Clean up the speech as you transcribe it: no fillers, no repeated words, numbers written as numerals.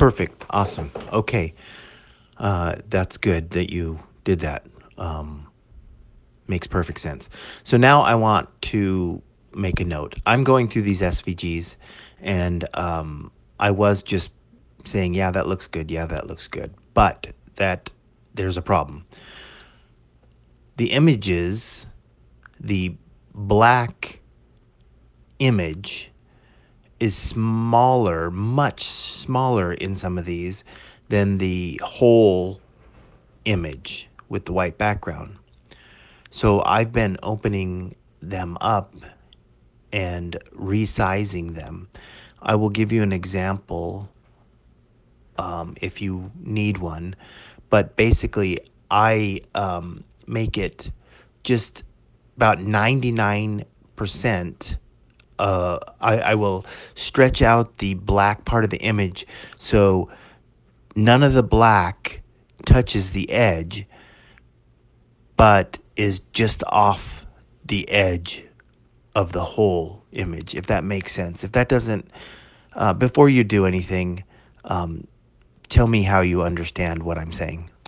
Perfect. Awesome. Okay. That's good that you did that. Makes perfect sense. So now I want to make a note. I'm going through these SVGs, and I was just saying, yeah, that looks good. Yeah, that looks good. But that there's a problem. The images, the black image is smaller, much smaller in some of these than the whole image with the white background. So I've been opening them up and resizing them. I will give you an example if you need one, but basically I make it just about 99%. I will stretch out the black part of the image so none of the black touches the edge, but is just off the edge of the whole image, if that makes sense. If that doesn't, before you do anything, tell me how you understand what I'm saying.